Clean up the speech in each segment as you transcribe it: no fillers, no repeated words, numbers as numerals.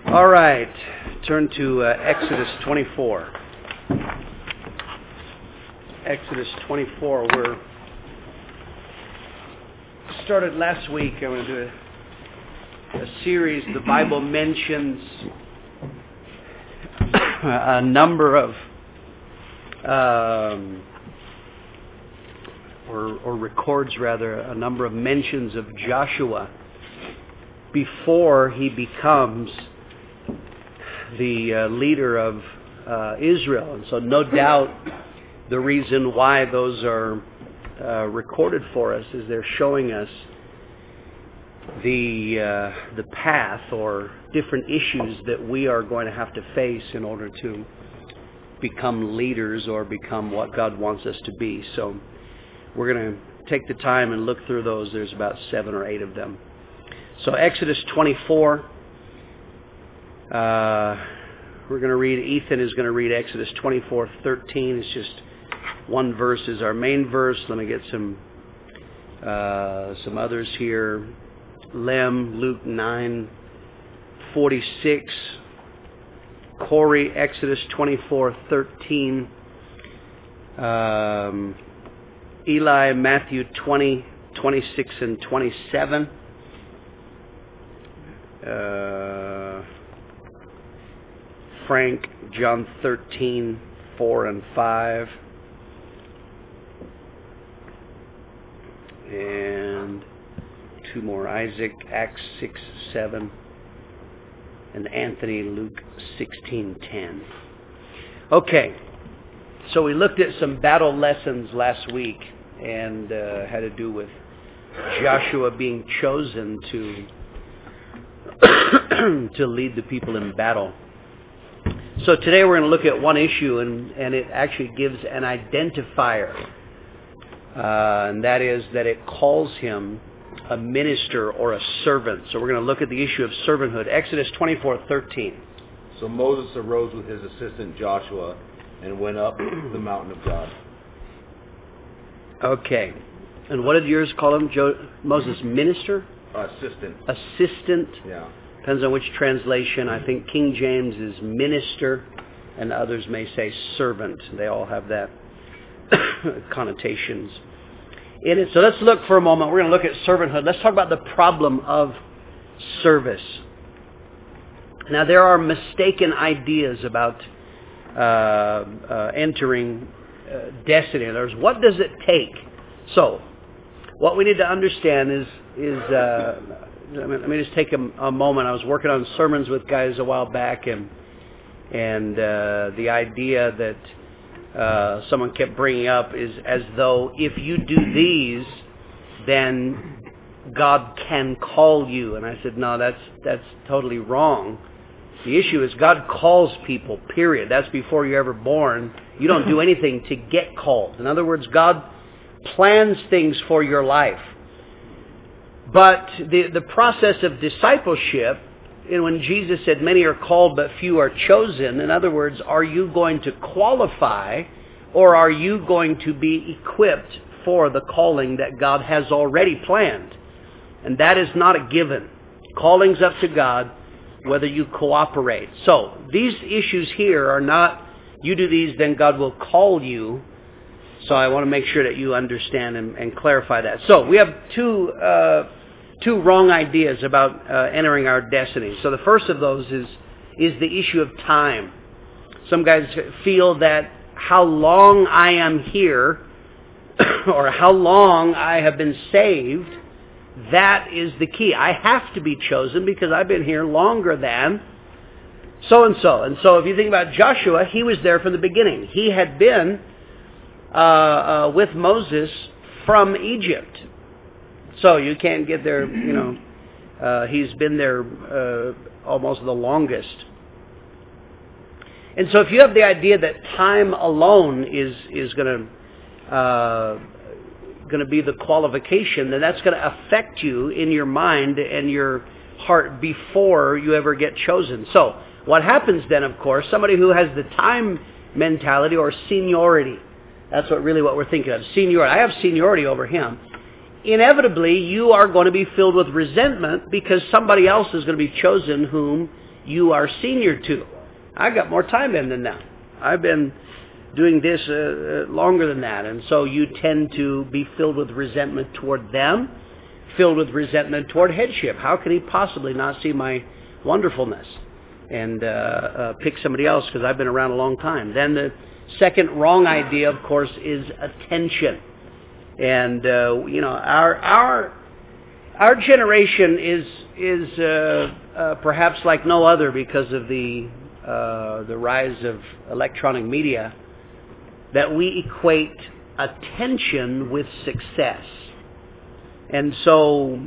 All right, turn to Exodus 24. Exodus 24. We're started last week. I'm going to do a series. The Bible mentions a number of, or records rather, a number of mentions of Joshua before he becomes the leader of Israel. And so no doubt the reason why those are recorded for us is they're showing us the path or different issues that we are going to have to face in order to become leaders or become what God wants us to be. So we're going to take the time and look through those. There's about 7 or 8 of them. So Exodus 24. We're going to read, Ethan is going to read Exodus 24:13. It's just one verse is our main verse. Let me get some others here. Lem, Luke 9:46. Corey, Exodus 24:13. Eli, Matthew 20:26 and 27. Frank, John 13:4 and 5. And 2 more. Isaac, Acts 6:7. And Anthony, Luke 16:10. Okay. So we looked at some battle lessons last week and had to do with Joshua being chosen to lead the people in battle. So today we're going to look at one issue, and it actually gives an identifier. And that is that it calls him a minister or a servant. So we're going to look at the issue of servanthood. Exodus 24:13. So Moses arose with his assistant Joshua and went up the mountain of God. Okay. And what did yours call him? Moses, minister? Assistant. Assistant. Yeah. Depends on which translation. I think King James is minister, and others may say servant. They all have that connotations in it. So let's look for a moment. We're going to look at servanthood. Let's talk about the problem of service. Now, there are mistaken ideas about entering destiny. In other words, what does it take? So, what we need to understand is let me just take a moment. I was working on sermons with guys a while back, and the idea that someone kept bringing up is as though if you do these, then God can call you. And I said, no, that's totally wrong. The issue is God calls people, period. That's before you're ever born. You don't do anything to get called. In other words, God plans things for your life. But the process of discipleship, and when Jesus said many are called but few are chosen, in other words, are you going to qualify or are you going to be equipped for the calling that God has already planned? And that is not a given. Calling's up to God, whether you cooperate. So these issues here are not, you do these, then God will call you. So I want to make sure that you understand and clarify that. So we have two wrong ideas about entering our destiny. So the first of those is the issue of time. Some guys feel that how long I am here or how long I have been saved, that is the key. I have to be chosen because I've been here longer than so-and-so. And so if you think about Joshua, he was there from the beginning. He had been with Moses from Egypt. So you can't get there, he's been there almost the longest. And so if you have the idea that time alone is going to be the qualification, then that's going to affect you in your mind and your heart before you ever get chosen. So what happens then, of course, somebody who has the time mentality or seniority, that's what we're thinking of, seniority. I have seniority over him. Inevitably, you are going to be filled with resentment because somebody else is going to be chosen whom you are senior to. I got more time in than that. I've been doing this longer than that. And so you tend to be filled with resentment toward them, filled with resentment toward headship. How can he possibly not see my wonderfulness? And pick somebody else because I've been around a long time. Then the second wrong idea, of course, is attention. And our generation is perhaps like no other because of the rise of electronic media, that we equate attention with success. And so,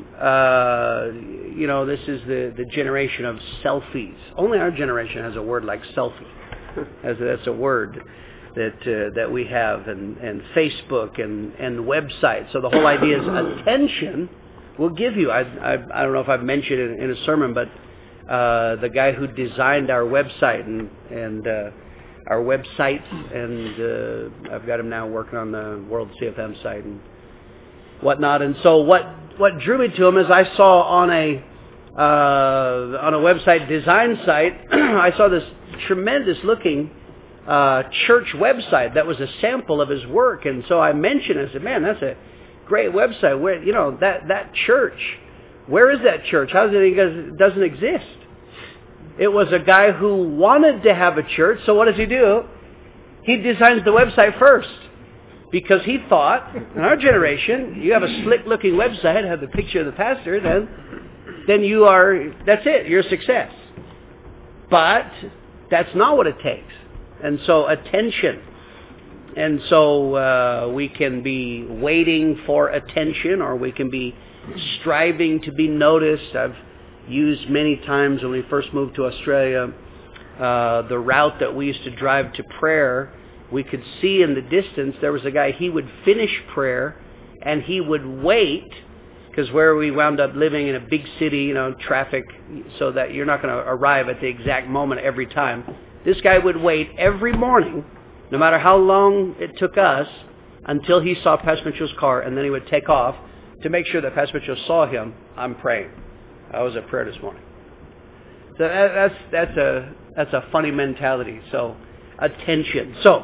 this is the generation of selfies. Only our generation has a word like selfie. That's a word that we have, and Facebook and websites. So the whole idea is attention will give you. I don't know if I've mentioned it in a sermon, but the guy who designed our website and our websites, and I've got him now working on the World CFM site and whatnot. And so what drew me to him is I saw on a website design site, I saw this tremendous looking church website that was a sample of his work. And so I mentioned it. I said, man, that's a great website. Where that church, where is that church? How is it? Because it doesn't exist. It was a guy who wanted to have a church. So what does he do? He designs the website first. Because he thought, in our generation, you have a slick-looking website, have the picture of the pastor, then you are, that's it, you're a success. But that's not what it takes. And so attention. And so we can be waiting for attention, or we can be striving to be noticed. I've used many times when we first moved to Australia, the route that we used to drive to prayer. We could see in the distance there was a guy, he would finish prayer and he would wait, because where we wound up living in a big city, traffic, so that you're not going to arrive at the exact moment every time. This guy would wait every morning, no matter how long it took us, until he saw Pastor Mitchell's car, and then he would take off to make sure that Pastor Mitchell saw him. I'm praying. I was at prayer this morning. So that's a funny mentality. So attention. So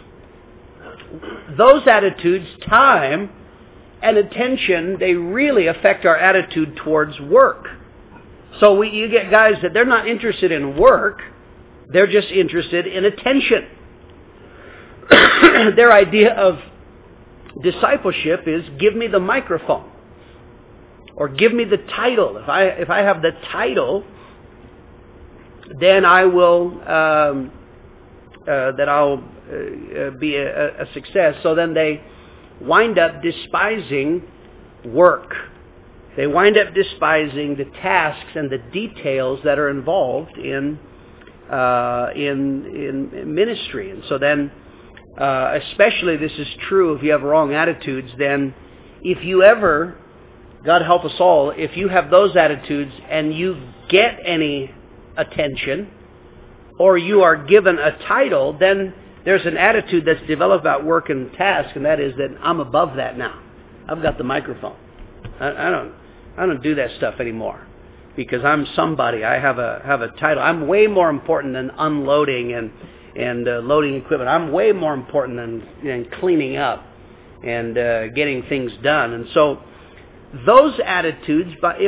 those attitudes, time and attention, they really affect our attitude towards work. So you get guys that they're not interested in work, they're just interested in attention. Their idea of discipleship is, give me the microphone, or give me the title. If I have the title, then I will I'll be a success. So then they wind up despising work. They wind up despising the tasks and the details that are involved in ministry. And so then, especially this is true if you have wrong attitudes, then if you ever, God help us all, if you have those attitudes and you get any attention, or you are given a title, then there's an attitude that's developed about work and task, and that is that I'm above that now. I've got the microphone. I don't do that stuff anymore because I'm somebody. I have a title. I'm way more important than unloading and loading equipment. I'm way more important than cleaning up and getting things done. And so those attitudes,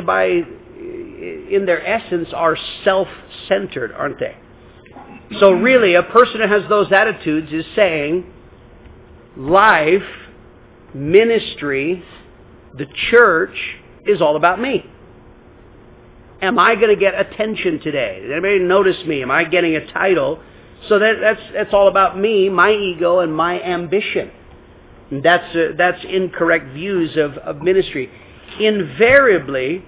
in their essence, are self-centered, aren't they? So really, a person who has those attitudes is saying, life, ministry, the church is all about me. Am I going to get attention today? Did anybody notice me? Am I getting a title? So that's all about me, my ego, and my ambition. And that's incorrect views of ministry. Invariably,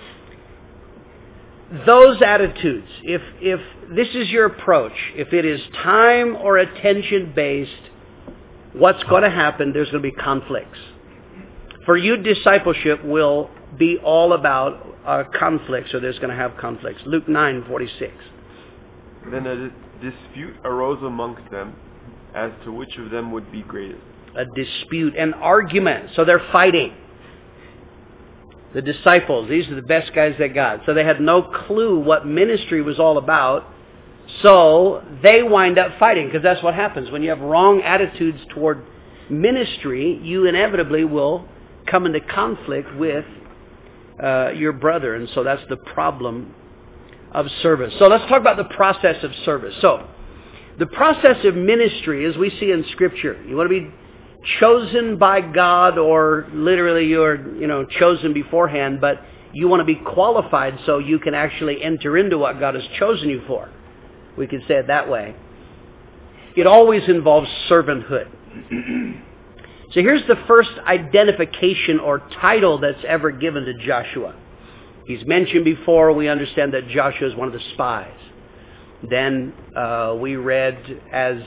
those attitudes, if this is your approach, if it is time or attention based, what's going to happen? There's going to be conflicts. For you, discipleship will be all about conflicts, or there's going to have conflicts. Luke 9:46. Then a dispute arose amongst them as to which of them would be greatest. A dispute, an argument. So they're fighting. The disciples, these are the best guys they got. So they had no clue what ministry was all about. So they wind up fighting, because that's what happens. When you have wrong attitudes toward ministry, you inevitably will come into conflict with your brother. And so that's the problem of service. So let's talk about the process of service. So the process of ministry, as we see in Scripture, you want to be chosen by God, or literally you're chosen beforehand, but you want to be qualified so you can actually enter into what God has chosen you for. We could say it that way. It always involves servanthood. So here's the first identification or title that's ever given to Joshua. He's mentioned before. We understand that Joshua is one of the spies. Then we read as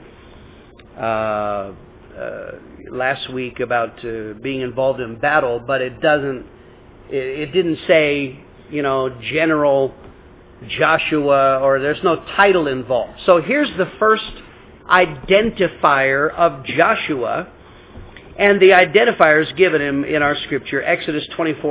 last week about being involved in battle, but it didn't say General Joshua, or there's no title involved. So here's the first identifier of Joshua, and the identifier is given him in our Scripture, Exodus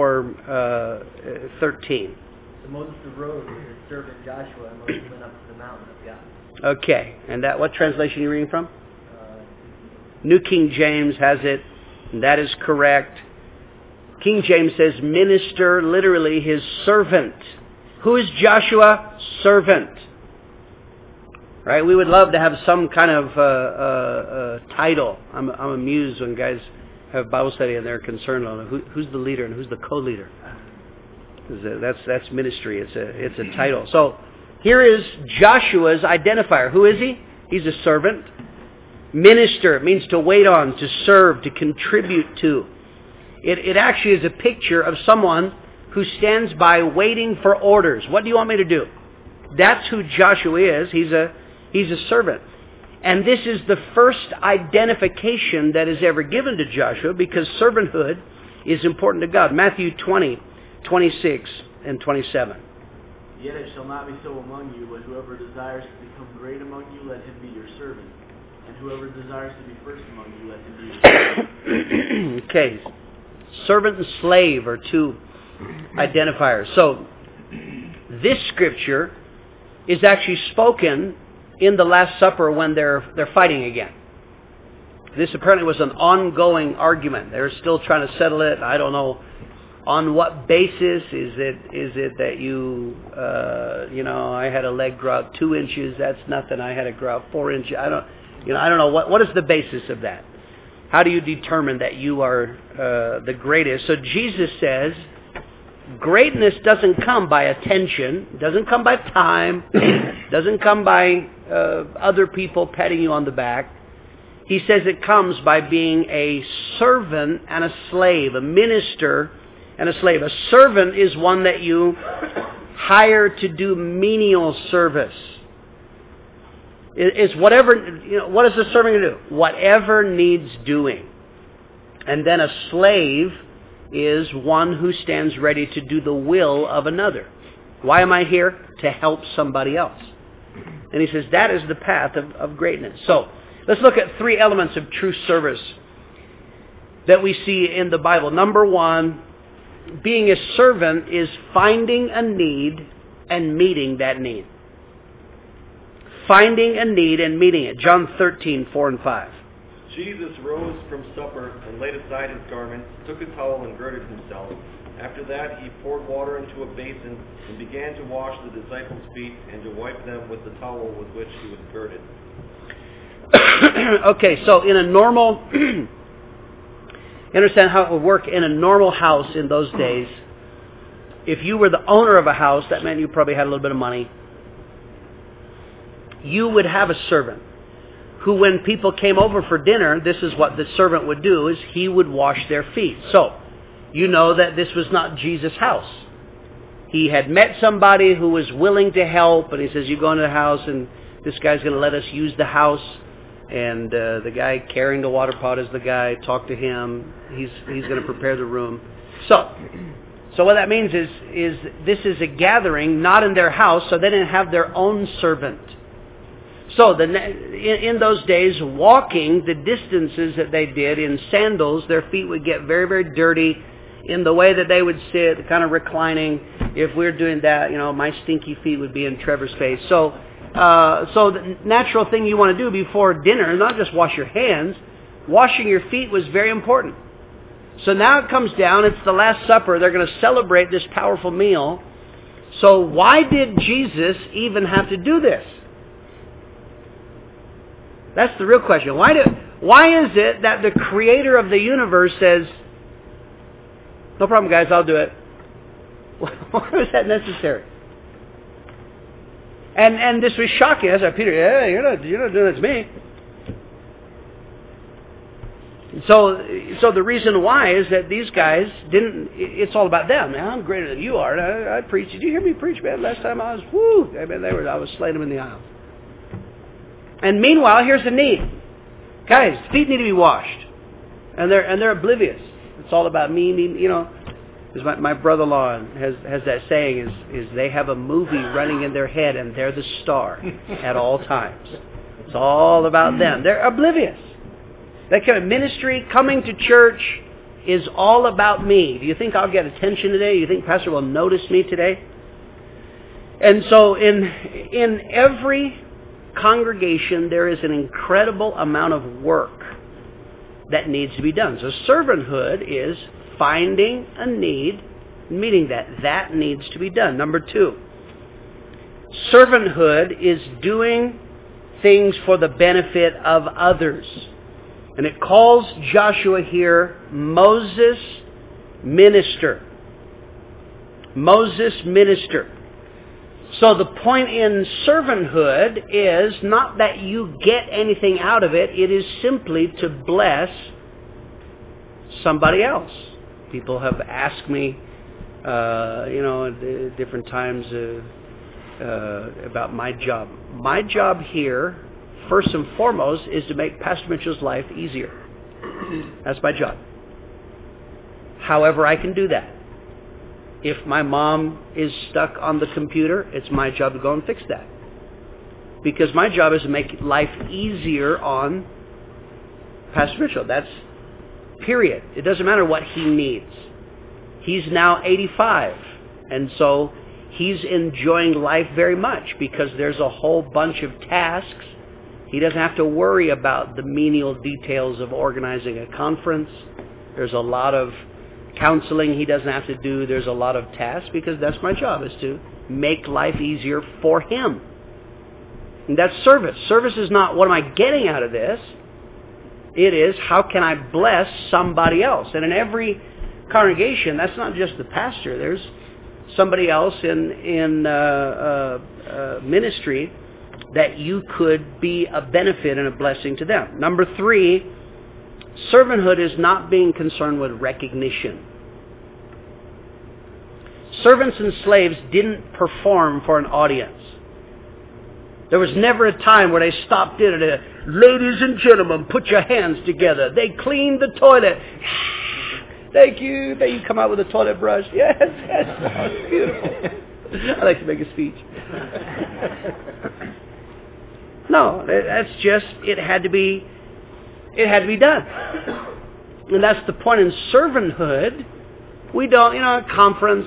24:13. So Moses arose with his servant Joshua, and Moses went up to the mountain of God. Okay, and what translation are you reading from? New King James has it, and that is correct. King James says minister, literally his servant. Who is Joshua? Servant. Right? We would love to have some kind of title. I'm amused when guys have Bible study and they're concerned on who's the leader and who's the co-leader. That's ministry. It's a title. So here is Joshua's identifier. Who is he? He's a servant. Minister, it means to wait on, to serve, to contribute to. It actually is a picture of someone who stands by waiting for orders. What do you want me to do? That's who Joshua is. He's a servant. And this is the first identification that is ever given to Joshua, because servanthood is important to God. Matthew 20:26 and 27. Yet it shall not be so among you, but whoever desires to become great among you, let him be your servant. And whoever desires to be first among you, let him be your servant. Okay. Servant and slave are two identifiers. So, this Scripture is actually spoken in the Last Supper when they're fighting again. This apparently was an ongoing argument. They're still trying to settle it. I don't know on what basis. Is it that I had a leg grow out 2 inches, that's nothing. I had it grow out 4 inches. I don't know what is the basis of that. How do you determine that you are the greatest? So Jesus says, greatness doesn't come by attention, doesn't come by time, doesn't come by other people patting you on the back. He says it comes by being a servant and a slave, a minister and a slave. A servant is one that you hire to do menial service. It's whatever, what is the servant going to do? Whatever needs doing. And then a slave is one who stands ready to do the will of another. Why am I here? To help somebody else. And he says that is the path of greatness. So, let's look at 3 elements of true service that we see in the Bible. Number 1, being a servant is finding a need and meeting that need. Finding a need and meeting it. John 13:4 and 5. Jesus rose from supper and laid aside his garments, took a towel and girded himself. After that he poured water into a basin and began to wash the disciples' feet and to wipe them with the towel with which he was girded. Okay, so in a normal... understand how it would work in a normal house in those days. If you were the owner of a house, that meant you probably had a little bit of money. You would have a servant who, when people came over for dinner, this is what the servant would do, is he would wash their feet. So, you know that this was not Jesus' house. He had met somebody who was willing to help, and he says, you go into the house, and this guy's going to let us use the house. And the guy carrying the water pot is the guy. Talk to him. He's going to prepare the room. So what that means is this is a gathering, not in their house, so they didn't have their own servant. So in those days, walking the distances that they did in sandals, their feet would get very, very dirty, in the way that they would sit, kind of reclining. If we're doing that, my stinky feet would be in Trevor's face. So the natural thing you want to do before dinner is not just wash your hands. Washing your feet was very important. So now it comes down, it's the Last Supper. They're going to celebrate this powerful meal. So why did Jesus even have to do this? That's the real question. Why is it that the creator of the universe says, no problem guys, I'll do it? Why was that necessary? And this was shocking. I said, Peter, yeah, you're not doing it to me. So the reason why is that these guys it's all about them. Man, I'm greater than you are. I preach. Did you hear me preach, man? Last time I was, I was slaying them in the aisles. And meanwhile, here's the need. Guys, feet need to be washed. And they're oblivious. It's all about me, because my brother-in-law has that saying is they have a movie running in their head and they're the star at all times. It's all about them. They're oblivious. That kind of ministry, coming to church, is all about me. Do you think I'll get attention today? Do you think Pastor will notice me today? And so in every congregation, there is an incredible amount of work that needs to be done. So servanthood is finding a need, meeting that. That needs to be done. Number 2, servanthood is doing things for the benefit of others. And it calls Joshua here Moses minister. Moses minister. So the point in servanthood is not that you get anything out of it. It is simply to bless somebody else. People have asked me, at different times about my job. My job here, first and foremost, is to make Pastor Mitchell's life easier. That's my job. However I can do that. If my mom is stuck on the computer, it's my job to go and fix that. Because my job is to make life easier on Pastor Mitchell. That's period. It doesn't matter what he needs. He's now 85. And so he's enjoying life very much because there's a whole bunch of tasks. He doesn't have to worry about the menial details of organizing a conference. There's a lot of counseling he doesn't have to do. There's a lot of tasks because that's my job, is to make life easier for him. And that's service. Service is not what am I getting out of this. It is how can I bless somebody else. And in every congregation, that's not just the pastor. There's somebody else in ministry that you could be a benefit and a blessing to them. Number 3, servanthood is not being concerned with recognition. Servants and slaves didn't perform for an audience. There was never a time where they stopped in and ladies and gentlemen, put your hands together. They cleaned the toilet. Thank you. Then you come out with a toilet brush. Yes, that's beautiful. I like to make a speech. No, that's just, it had to be done. And that's the point in servanthood. We don't, a conference,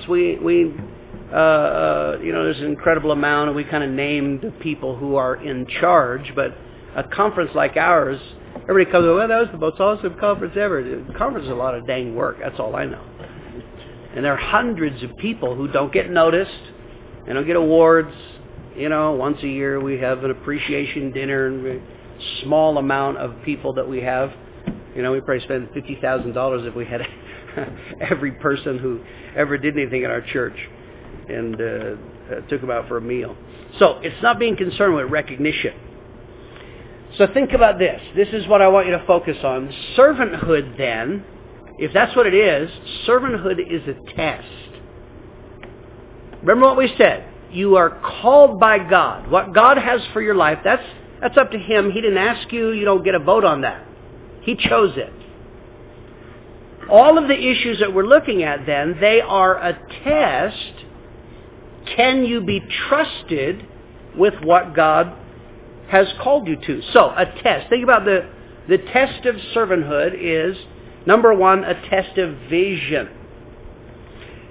there's an incredible amount, and we kind of name the people who are in charge, but a conference like ours, everybody comes, well, that was the most awesome conference ever. The conference is a lot of dang work, that's all I know. And there are hundreds of people who don't get noticed, they don't get awards. Once a year we have an appreciation dinner, and a small amount of people that we have. We probably spend $50,000 if we had every person who ever did anything in our church and took them out for a meal. So it's not being concerned with recognition. So think about this. This is what I want you to focus on. Servanthood then, if that's what it is, servanthood is a test. Remember what we said. You are called by God. What God has for your life, that's up to Him. He didn't ask you. You don't get a vote on that. He chose it. All of the issues that we're looking at then, they are a test. Can you be trusted with what God has called you to? So, a test. Think about the test of servanthood is, number 1, a test of vision.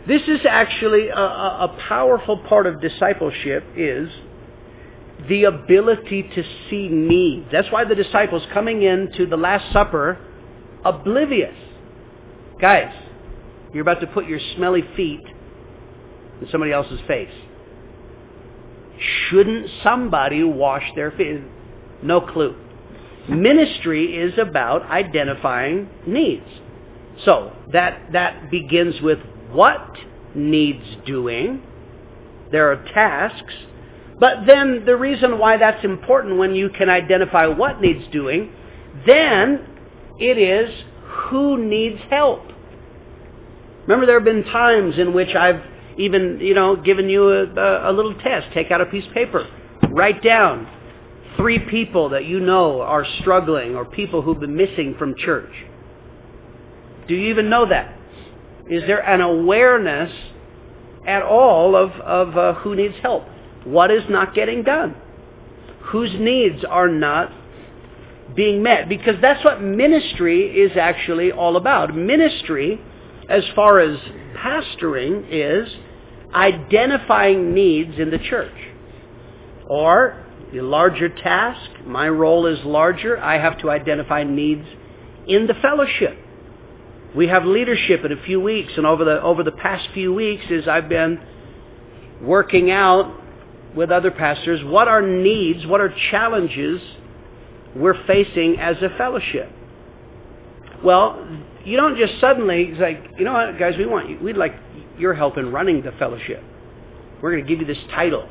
This is actually a powerful part of discipleship, is the ability to see needs. That's why the disciples coming into the Last Supper, oblivious. Guys, you're about to put your smelly feet in somebody else's face. Shouldn't somebody wash their feet? No clue. Ministry is about identifying needs. So that begins with what needs doing. There are tasks. But then the reason why that's important, when you can identify what needs doing, then it is who needs help. Remember, there have been times in which I've even, given you a little test. Take out a piece of paper. Write down 3 people that you know are struggling, or people who've been missing from church. Do you even know that? Is there an awareness at all of who needs help? What is not getting done? Whose needs are not being met? Because that's what ministry is actually all about. Ministry, as far as pastoring, is identifying needs in the church. Or, the larger task, my role is larger. I have to identify needs in the fellowship. We have leadership in a few weeks, and over the past few weeks, as I've been working out with other pastors, what are needs, what are challenges we're facing as a fellowship. Well, you don't just suddenly, it's like, you know what, guys, we'd like your help in running the fellowship. We're going to give you this title.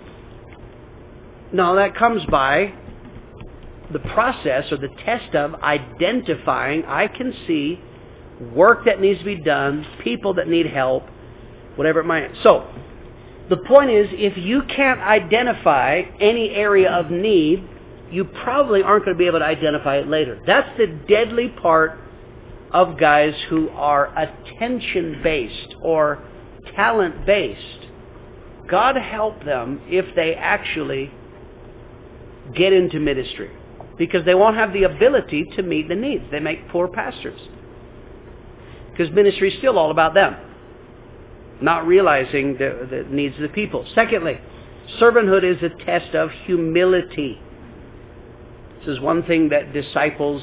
No, that comes by the process or the test of identifying, I can see work that needs to be done, people that need help, whatever it might. So, the point is, if you can't identify any area of need, you probably aren't going to be able to identify it later. That's the deadly part of guys who are attention-based or talent-based. God help them if they actually get into ministry, because they won't have the ability to meet the needs. They make poor pastors, because ministry is still all about them, not realizing the needs of the people. Secondly, servanthood is a test of humility. This is one thing that disciples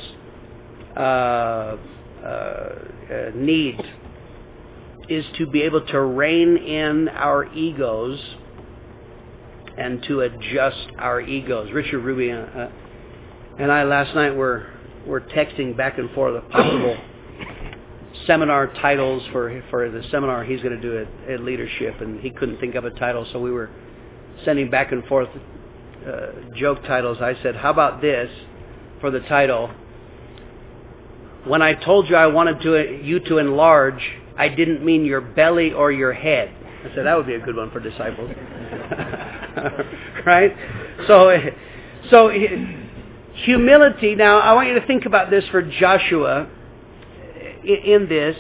need, is to be able to rein in our egos and to adjust our egos. Richard Ruby and I last night were texting back and forth of possible seminar titles for the seminar he's going to do at leadership, and he couldn't think of a title, so we were sending back and forth joke titles. I said, how about this for the title? When I told you I wanted you to enlarge, I didn't mean your belly or your head. I said, that would be a good one for disciples. Right? So humility. Now, I want you to think about this for Joshua in this.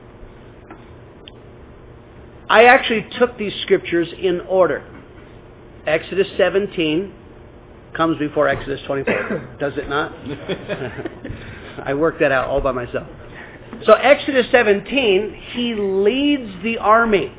I actually took these scriptures in order. Exodus 17 comes before Exodus 24. Does it not? I worked that out all by myself. So Exodus 17, he leads the army.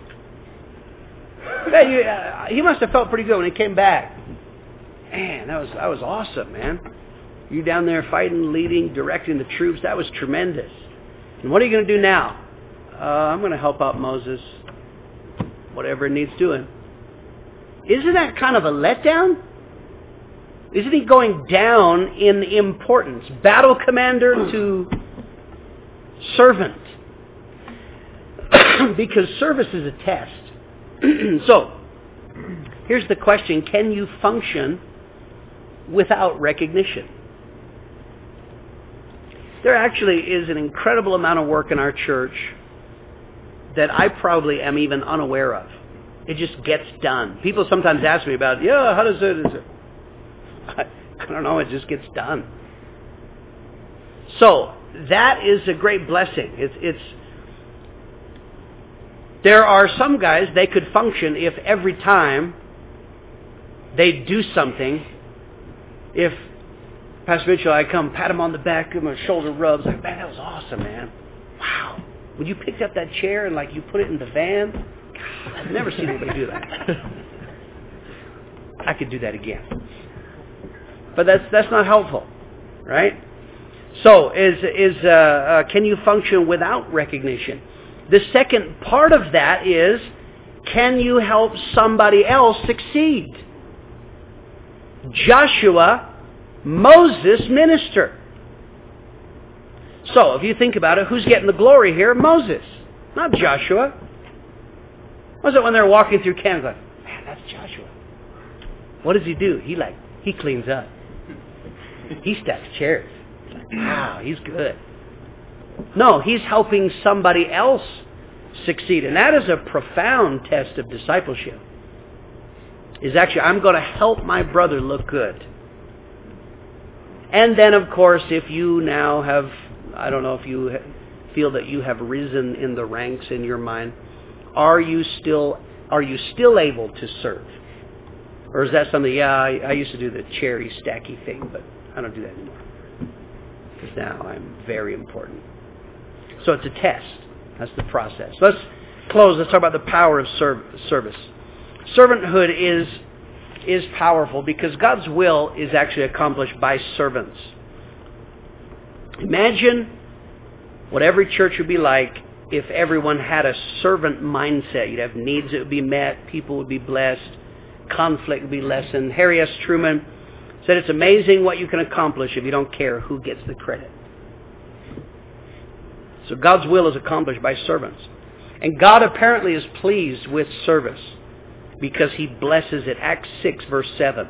He must have felt pretty good when he came back. Man, that was awesome, man. You down there fighting, leading, directing the troops. That was tremendous. And what are you going to do now? I'm going to help out Moses, whatever it needs doing. Isn't that kind of a letdown? Isn't he going down in importance? Battle commander to servant. Because service is a test. So, here's the question. Can you function without recognition? There actually is an incredible amount of work in our church that I probably am even unaware of. It just gets done. People sometimes ask me about, how does it? I don't know, it just gets done. So, that is a great blessing. There are some guys, they could function if every time they do something, if Pastor Mitchell, I come pat him on the back, give him a shoulder rubs, like, man, that was awesome, man. Wow. when you picked up that chair and like you put it in the van, God, I've never seen anybody do that. I could do that again. But that's not helpful, right? So, can you function without recognition? The second part of that is, can you help somebody else succeed? Joshua, Moses, minister. So, if you think about it, who's getting the glory here? Moses, not Joshua. Was it when they're walking through Canaan, like, man, that's Joshua. What does he do? He cleans up. He stacks chairs. It's like, wow, he's good. No, he's helping somebody else succeed. And that is a profound test of discipleship. Is actually, I'm going to help my brother look good. And then, of course, if you now have, I don't know if you feel that you have risen in the ranks in your mind, are you still able to serve? Or is that something, I used to do the cherry stacky thing, but I don't do that anymore. Because now I'm very important. So it's a test. That's the process. Let's close. Let's talk about the power of service. Servanthood is powerful because God's will is actually accomplished by servants. Imagine what every church would be like if everyone had a servant mindset. You'd have needs that would be met, people would be blessed, conflict would be lessened. Harry S. Truman said it's amazing what you can accomplish if you don't care who gets the credit. So God's will is accomplished by servants. And God apparently is pleased with service because He blesses it. Acts 6 verse 7.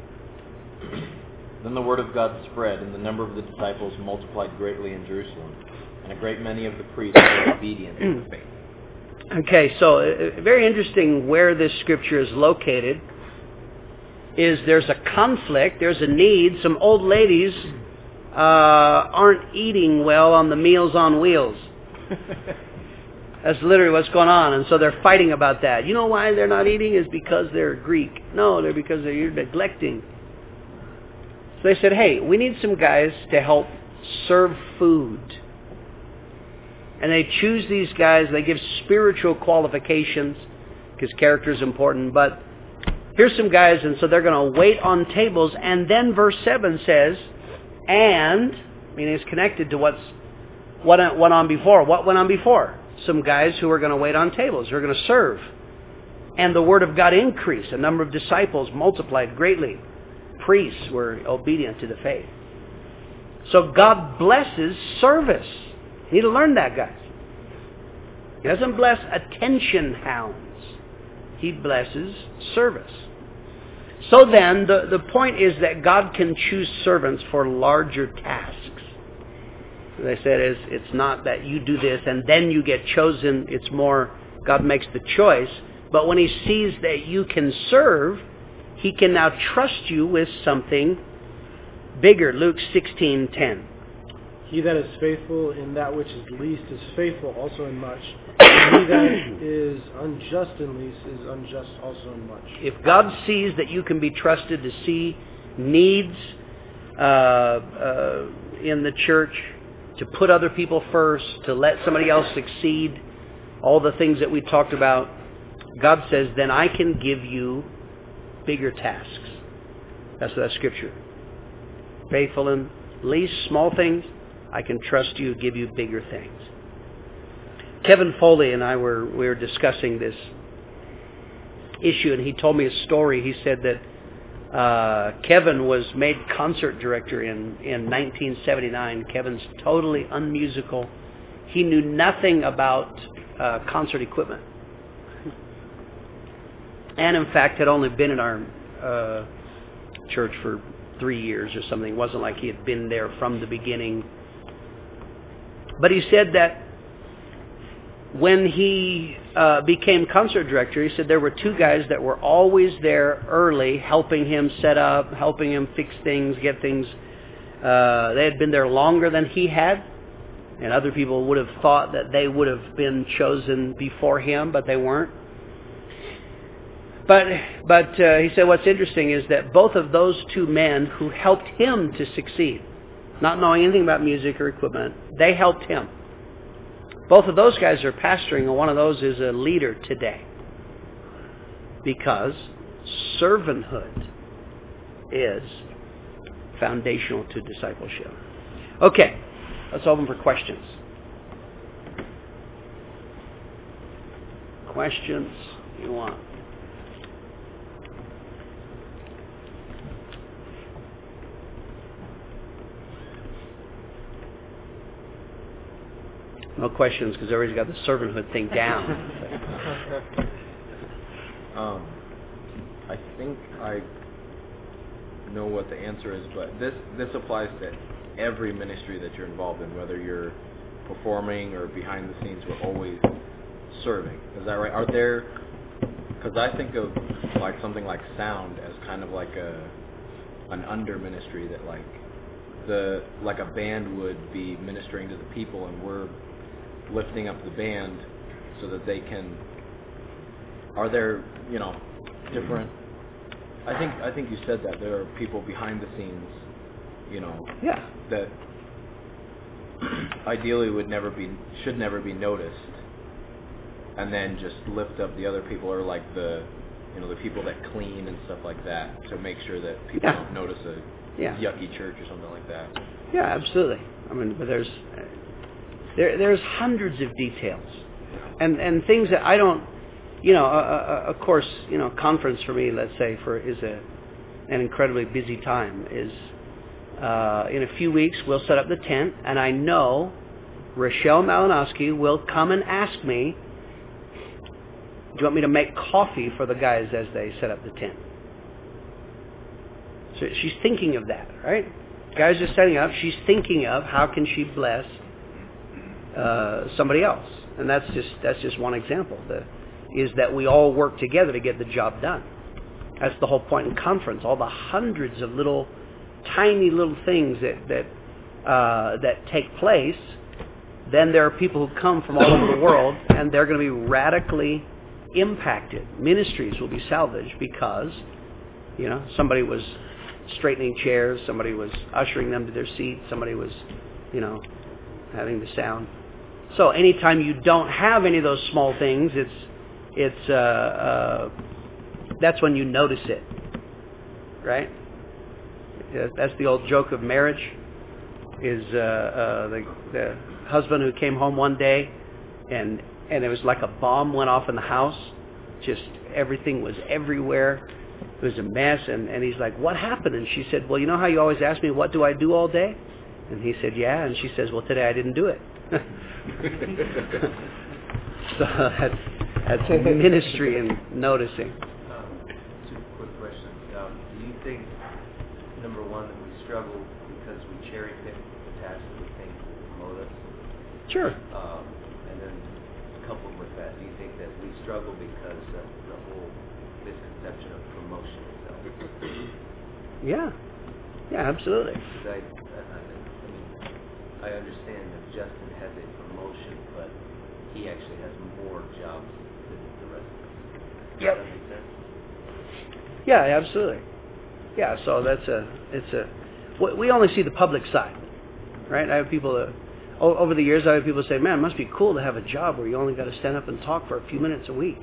Then the word of God spread, and the number of the disciples multiplied greatly in Jerusalem, and a great many of the priests were obedient to the faith. Okay, so very interesting where this scripture is located. Is there's a conflict, there's a need. Some old ladies aren't eating well on the Meals on Wheels. That's literally what's going on. And so they're fighting about that. You know why they're not eating? Is because they're Greek. No, they're because you're neglecting. So they said, hey, we need some guys to help serve food. And they choose these guys. They give spiritual qualifications because character is important. But here's some guys, and so they're going to wait on tables. And then verse 7 says, and, meaning it's connected to what went on before. What went on before? Some guys who are going to wait on tables, who are going to serve. And the word of God increased. A number of disciples multiplied greatly. Priests were obedient to the faith. So God blesses service. You need to learn that, guys. He doesn't bless attention hounds. He blesses service. So then, the point is that God can choose servants for larger tasks. As I said, it's not that you do this and then you get chosen. It's more God makes the choice. But when He sees that you can serve, He can now trust you with something bigger. Luke 16:10. He that is faithful in that which is least is faithful also in much. And he that is unjust in least is unjust also in much. If God sees that you can be trusted to see needs in the church, to put other people first, to let somebody else succeed, all the things that we talked about, God says, then I can give you bigger tasks. That's that scripture. Faithful in least small things, I can trust you, give you bigger things. Kevin Foley and I we were discussing this issue, and he told me a story. He said that Kevin was made concert director in 1979. Kevin's totally unmusical. He knew nothing about concert equipment. And in fact had only been in our church for 3 years or something. It wasn't like he had been there from the beginning. But he said that when he became concert director, he said there were two guys that were always there early, helping him set up, helping him fix things, get things. They had been there longer than he had, and other people would have thought that they would have been chosen before him, but they weren't. But he said what's interesting is that both of those two men who helped him to succeed, not knowing anything about music or equipment, they helped him. Both of those guys are pastoring, and one of those is a leader today. Because servanthood is foundational to discipleship. Okay, let's open for questions. Questions you want? No questions because everybody's got the servanthood thing down. I think I know what the answer is, but this applies to every ministry that you're involved in, whether you're performing or behind the scenes, we're always serving. Is that right? Are there, because I think of like something like sound as kind of like an under ministry that like a band would be ministering to the people, and we're lifting up the band so that they can. Are there, different? I think you said that there are people behind the scenes, Yeah. that ideally should never be noticed, and then just lift up the other people, or like the people that clean and stuff like that, to make sure that people don't notice a yucky church or something like that. Yeah, absolutely. I mean, but there's hundreds of details, and things that I don't. Of course, conference for me, let's say, is an incredibly busy time. Is in a few weeks we'll set up the tent, and I know Rochelle Malinowski will come and ask me, "Do you want me to make coffee for the guys as they set up the tent?" So she's thinking of that, right? Guys are setting up. She's thinking of how can she bless somebody else, and that's just one example. Is that we all work together to get the job done. That's the whole point in conference. All the hundreds of tiny little things that take place. Then there are people who come from all over the world, and they're going to be radically impacted. Ministries will be salvaged because, somebody was straightening chairs, somebody was ushering them to their seat, somebody was, having the sound. So anytime you don't have any of those small things, that's when you notice it, right? That's the old joke of marriage. Is the husband who came home one day, and it was like a bomb went off in the house. Just everything was everywhere. It was a mess, and he's like, "What happened?" And she said, "Well, you know how you always ask me, what do I do all day?" And he said, "Yeah." And she says, "Well, today I didn't do it." So that's ministry and noticing. Two quick questions. Do you think, number one, that we struggle because we cherry pick the tasks that we think will promote us? Sure. And then coupled with that, do you think that we struggle because of the whole misconception of promotion itself? Yeah. Yeah, absolutely. Because I understand that Justin has a promotion, but he actually has more jobs than the rest of us. Yep. Does that make sense? Yeah, absolutely. Yeah, so we only see the public side, right? I have people over the years, I have people say, "Man, it must be cool to have a job where you only got to stand up and talk for a few minutes a week."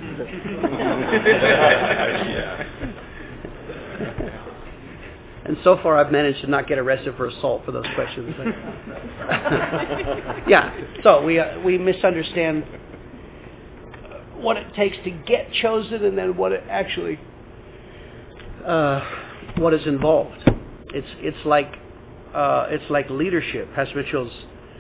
And so far, I've managed to not get arrested for assault for those questions. Yeah, so we misunderstand what it takes to get chosen, and then what it actually what is involved. It's like leadership. Pastor Mitchell's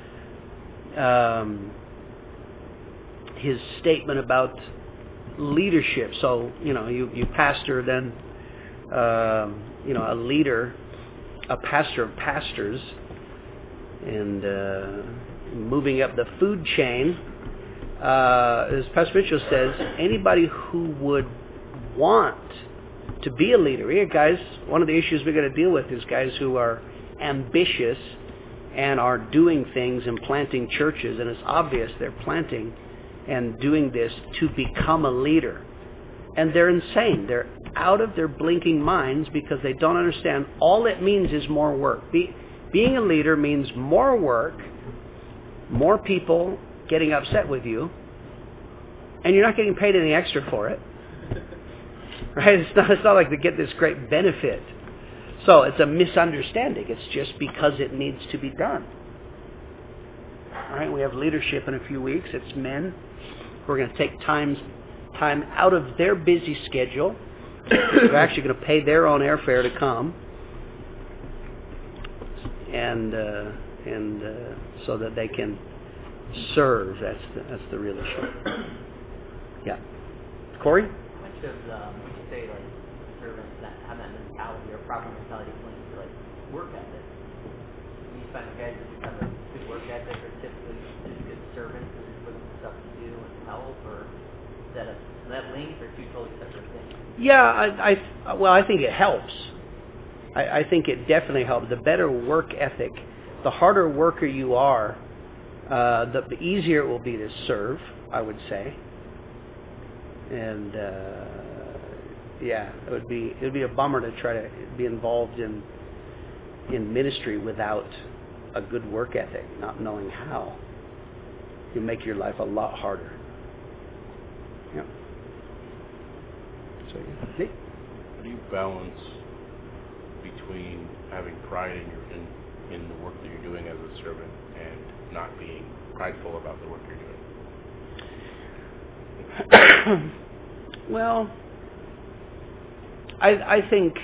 his statement about leadership. So you pastor, then a leader, a pastor of pastors, and moving up the food chain. As Pastor Mitchell says, anybody who would want to be a leader. Here, guys, one of the issues we're going to deal with is guys who are ambitious and are doing things and planting churches, and it's obvious they're planting and doing this to become a leader. And they're insane. They're out of their blinking minds because they don't understand all it means is more work. Being a leader means more work, more people getting upset with you, and you're not getting paid any extra for it. Right? It's not like they get this great benefit. So it's a misunderstanding. It's just because it needs to be done. All right, we have leadership in a few weeks. It's men who are going to take time out of their busy schedule. They're actually going to pay their own airfare to come, and so that they can serve. That's the real issue. Yeah, Corey. How much of would you say like servants that have that mentality or proper mentality linked to like work ethic? You find the guys that have a good work ethic are typically just good servants because they're looking for stuff to do and help, or is that linked or two totally separate things? Yeah, I think it helps. I think it definitely helps. The better work ethic, the harder worker you are, the easier it will be to serve, I would say. And it would be a bummer to try to be involved in ministry without a good work ethic, not knowing how. You make your life a lot harder. Yeah. So, Nick? How do you balance between having pride in the work that you're doing as a servant and not being prideful about the work you're doing? Well, I think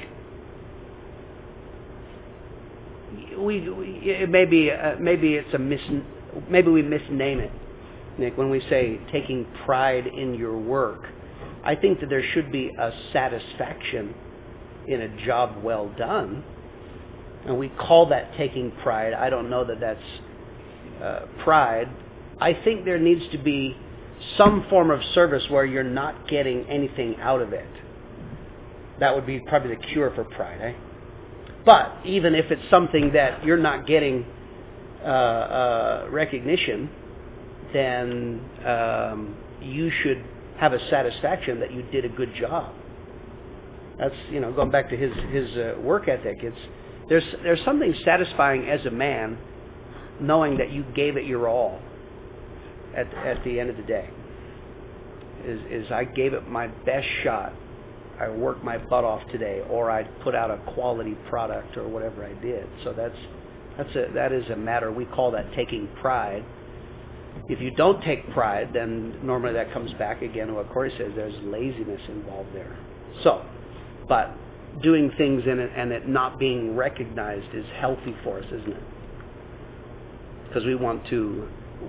maybe we misname it, Nick, when we say taking pride in your work. I think that there should be a satisfaction in a job well done, and we call that taking pride. I don't know that that's pride. I think there needs to be some form of service where you're not getting anything out of it. That would be probably the cure for pride, eh? But even if it's something that you're not getting recognition, then you should have a satisfaction that you did a good job. That's, going back to his work ethic. There's something satisfying as a man knowing that you gave it your all at the end of the day. Is I gave it my best shot. I worked my butt off today, or I put out a quality product, or whatever I did. So that is a matter. We call that taking pride. If you don't take pride, then normally that comes back again to what Corey says. There's laziness involved there. So, but doing things in it and it not being recognized is healthy for us, isn't it? Because we want to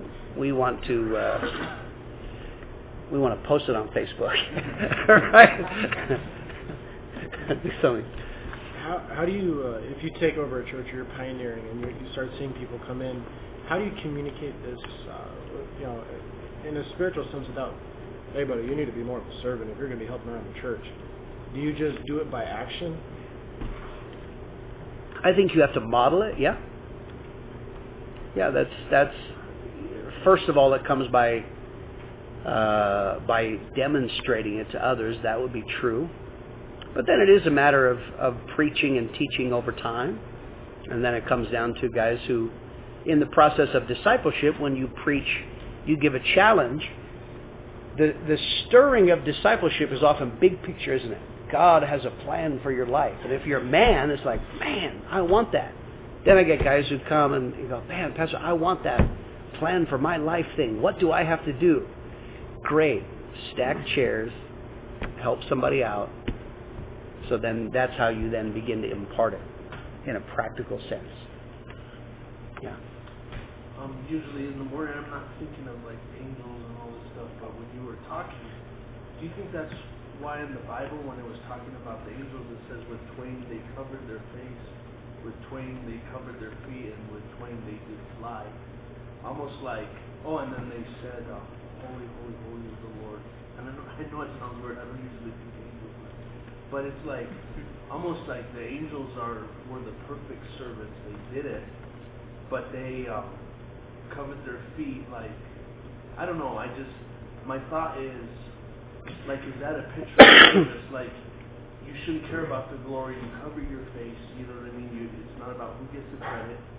post it on Facebook, right? Do something. How do you, if you take over a church, you're pioneering, and you start seeing people come in, how do you communicate this, in a spiritual sense without, hey buddy, you need to be more of a servant if you're going to be helping around the church? Do you just do it by action? I think you have to model it, yeah. Yeah, that's first of all, it comes by demonstrating it to others. That would be true. But then it is a matter of preaching and teaching over time. And then it comes down to guys who, in the process of discipleship, when you preach, you give a challenge. The stirring of discipleship is often big picture, isn't it? God has a plan for your life. And if you're a man, it's like, man, I want that. Then I get guys who come and you go, man, Pastor, I want that plan for my life thing. What do I have to do? Great. Stack chairs, help somebody out. So then that's how you then begin to impart it in a practical sense. Yeah. Usually in the morning I'm not thinking of like angels and all this stuff, but when you were talking, do you think that's why in the Bible when it was talking about the angels it says with twain they covered their face, with twain they covered their feet, and with twain they did fly? Almost like, and then they said, holy, holy, holy is the Lord. And I know it sounds weird, I don't usually think angels, but it's like, almost like the angels were the perfect servants. They did it, but they covered their feet. Like, I don't know, my thought is, like, is that a picture of service? Like, you shouldn't care about the glory. You cover your face, you know what I mean? It's not about who gets the credit.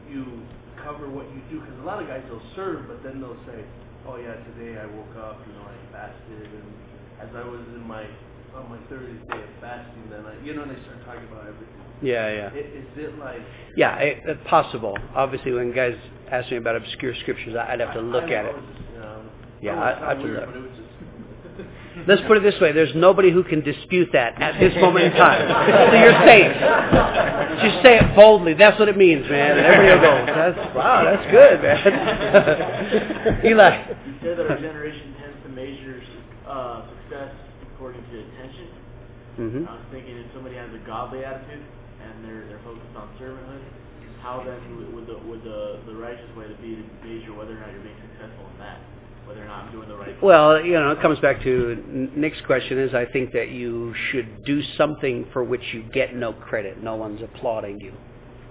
you cover what you do? Because a lot of guys will serve, but then they'll say, "Oh yeah, today I woke up, I fasted, and as I was on my 30th day of fasting, then and they start talking about everything." Yeah. Is it like? Yeah, it's possible. Obviously, when guys ask me about obscure scriptures, I'd have to look at it. Yeah, I have to look. Let's put it this way: there's nobody who can dispute that at this moment in time. So you're safe. Just say it boldly. That's what it means, man. And everybody will go, that's good, man. Eli. You said that our generation tends to measure success according to attention. Mm-hmm. I was thinking if somebody has a godly attitude and they're focused on servanthood, how then would the righteous way to be to measure whether or not you're being successful in that? Whether or not I'm doing the right thing. Well, it comes back to Nick's question is I think that you should do something for which you get no credit. No one's applauding you.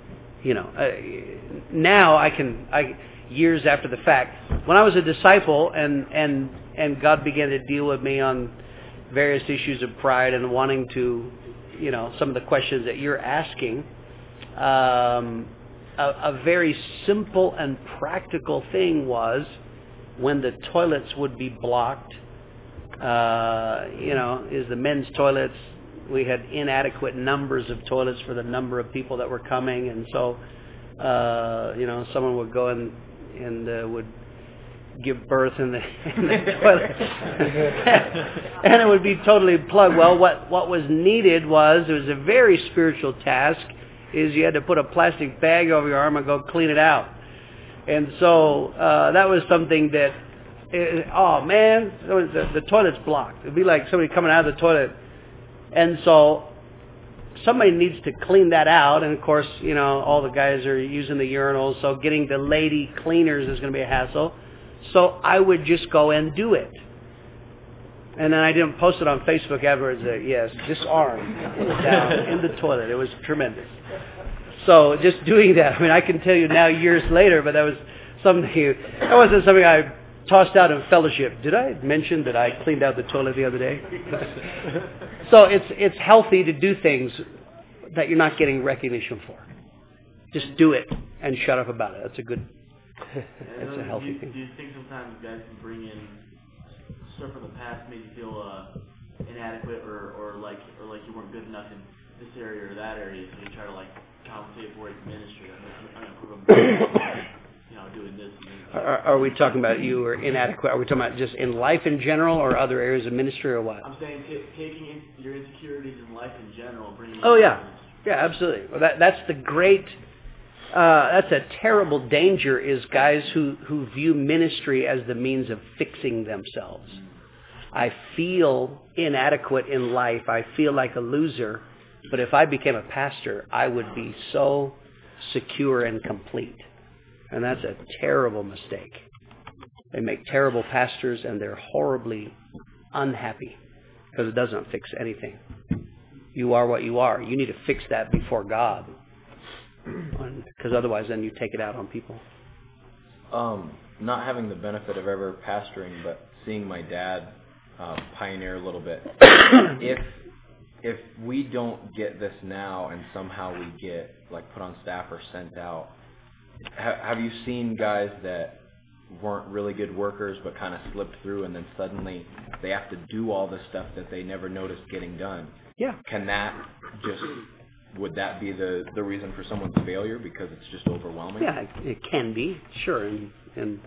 Now years after the fact, when I was a disciple and God began to deal with me on various issues of pride and wanting to, some of the questions that you're asking, a very simple and practical thing was, when the toilets would be blocked, is the men's toilets, we had inadequate numbers of toilets for the number of people that were coming, and so, someone would go and would give birth in the toilet. And it would be totally plugged. Well, what was needed was, it was a very spiritual task, is you had to put a plastic bag over your arm and go clean it out. And so that was something that, the toilet's blocked. It'd be like somebody coming out of the toilet. And so somebody needs to clean that out. And of course, all the guys are using the urinals, so getting the lady cleaners is going to be a hassle. So I would just go and do it. And then I didn't post it on Facebook afterwards. Yes, this arm was down in the toilet. It was tremendous. So just doing that, I can tell you now years later, but that wasn't something I tossed out in fellowship. Did I mention that I cleaned out the toilet the other day? So it's healthy to do things that you're not getting recognition for. Just do it and shut up about it. That's a healthy thing. Do you think sometimes guys can bring in stuff from the past, make you feel inadequate or like you weren't good enough in this area or that area, so you try to compensate for it in ministry? Doing this. Are we talking about you or inadequate? Are we talking about just in life in general or other areas of ministry or what? I'm saying taking your insecurities in life in general, bringing. Oh yeah, absolutely. Well, that's the great. That's a terrible danger. Is guys who view ministry as the means of fixing themselves. I feel inadequate in life. I feel like a loser. But if I became a pastor, I would be so secure and complete. And that's a terrible mistake. They make terrible pastors and they're horribly unhappy because it doesn't fix anything. You are what you are. You need to fix that before God. Because otherwise then you take it out on people. Not having the benefit of ever pastoring, but seeing my dad pioneer a little bit. If we don't get this now and somehow we get put on staff or sent out, have you seen guys that weren't really good workers but kind of slipped through and then suddenly they have to do all this stuff that they never noticed getting done? Yeah. Would that be the reason for someone's failure because it's just overwhelming? Yeah, it can be, sure, in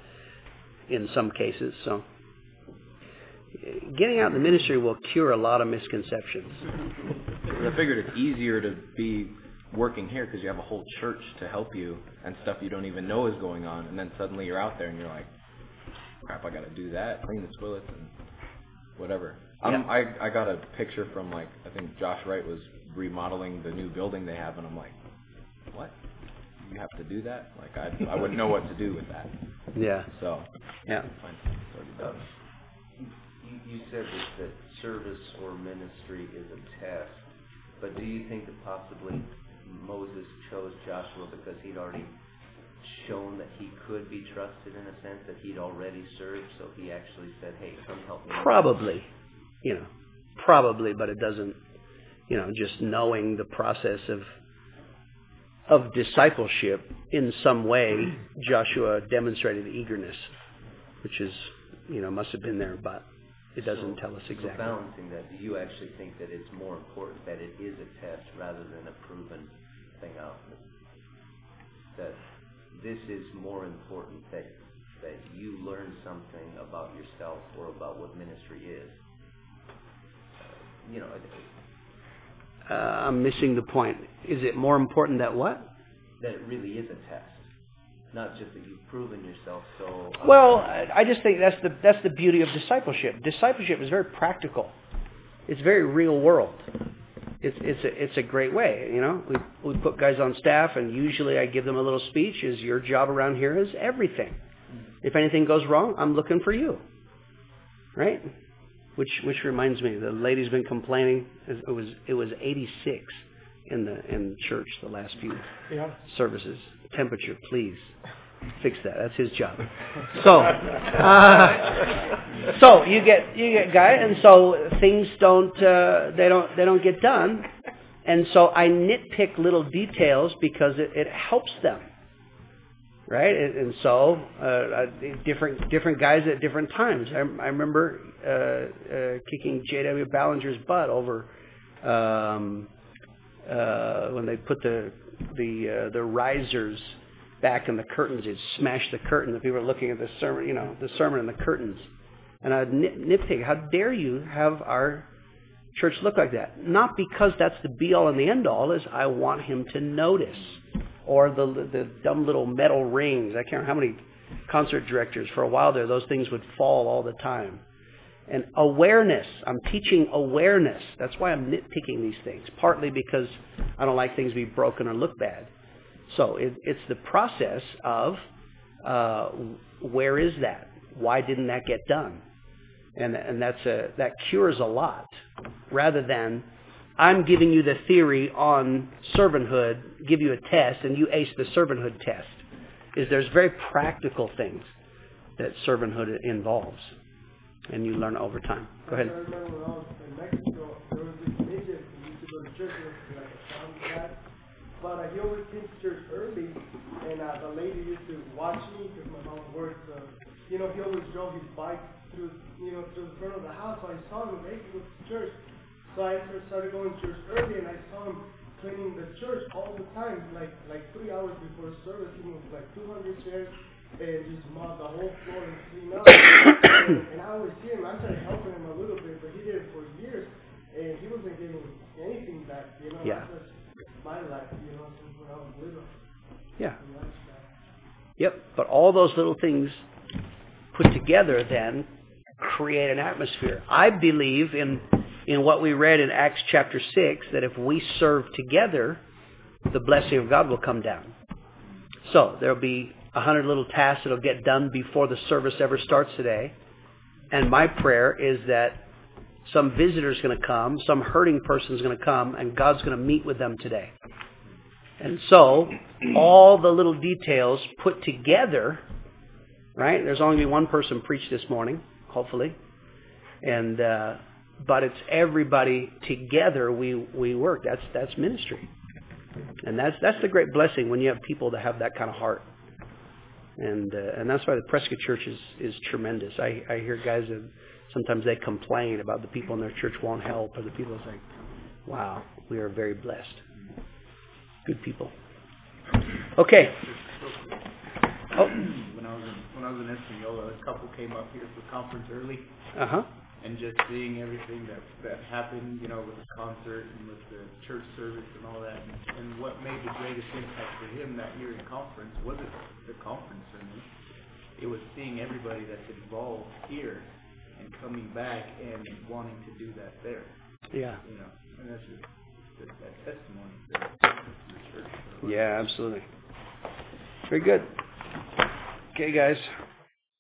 some cases. So getting out in the ministry will cure a lot of misconceptions. I figured it's easier to be working here because you have a whole church to help you and stuff you don't even know is going on, and then suddenly you're out there and you're like, crap, I got to do that, clean the toilets and whatever. Yeah. I got a picture from I think Josh Wright was remodeling the new building they have, and I'm like, what? You have to do that? I wouldn't know what to do with that. Yeah. So yeah. Fine. It's already done. You said that service or ministry is a test, but do you think that possibly Moses chose Joshua because he'd already shown that he could be trusted in a sense, that he'd already served, so he actually said, hey, come help me? Probably. Probably, but it doesn't, just knowing the process of discipleship, in some way, Joshua demonstrated eagerness, which is, must have been there, but it doesn't tell us exactly. So balancing that, do you actually think that it's more important that it is a test rather than a proven thing out? That this is more important that you learn something about yourself or about what ministry is? I'm missing the point. Is it more important that what? That it really is a test. Not just that you've proven yourself so... Well, I just think that's the beauty of discipleship. Discipleship is very practical. It's very real world. It's a great way, We put guys on staff, and usually I give them a little speech, is your job around here is everything. If anything goes wrong, I'm looking for you. Right? Which reminds me, the lady's been complaining. It was 86 in church the last few services. Temperature, please fix that. That's his job. So you get guy, and so things don't get done, and so I nitpick little details because it helps them, right? And so different guys at different times. I remember kicking J.W. Ballinger's butt over when they put the risers back in the curtains. He'd smash the curtain. The people were looking at the sermon, the sermon and the curtains. And I'd nitpick, how dare you have our church look like that? Not because that's the be-all and the end-all, is I want him to notice. Or the dumb little metal rings. I can't remember how many concert directors, for a while there, those things would fall all the time. And awareness. I'm teaching awareness. That's why I'm nitpicking these things. Partly because I don't like things to be broken or look bad. So it's the process of where is that? Why didn't that get done? And that cures a lot. Rather than I'm giving you the theory on servanthood, give you a test, and you ace the servanthood test. There's very practical things that servanthood involves. And you learn over time. Go ahead. I remember when I was in Mexico, there was this midget who used to go to church with like a sound guy. But he always came to church early, and the lady used to watch me because my mom worked. He always drove his bike through the front of the house. So I saw him, hey, he goes to church. So I started going to church early, and I saw him cleaning the church all the time, like 3 hours before service. He moved like 200 chairs and just mopped the whole floor and cleaned up. and I always see him. I started helping him a little bit, but he did it for years, and he wasn't getting anything back. Yeah. That's my life, since when I was little. Yeah. Yep. But all those little things put together then create an atmosphere. I believe in what we read in Acts chapter 6, that if we serve together, the blessing of God will come down. So there'll be 100 little tasks that'll get done before the service ever starts today. And my prayer is that some visitor's going to come, some hurting person's going to come, and God's going to meet with them today. And so all the little details put together, right? There's only one person preached this morning, hopefully. And but it's everybody together we work. That's ministry. And that's the great blessing when you have people that have that kind of heart. And that's why the Prescott Church is tremendous. I hear guys that sometimes they complain about the people in their church won't help, or the people say, wow, we are very blessed. Good people. Okay. Oh. When I was in Espanola, a couple came up here for conference early. Uh-huh. And just seeing everything that happened, with the concert and with the church service and all that, and what made the greatest impact for him that year in conference wasn't the conference sermon. It was seeing everybody that's involved here and coming back and wanting to do that there. Yeah. And that's just that testimony to the church. Yeah, absolutely. Very good. Okay, guys.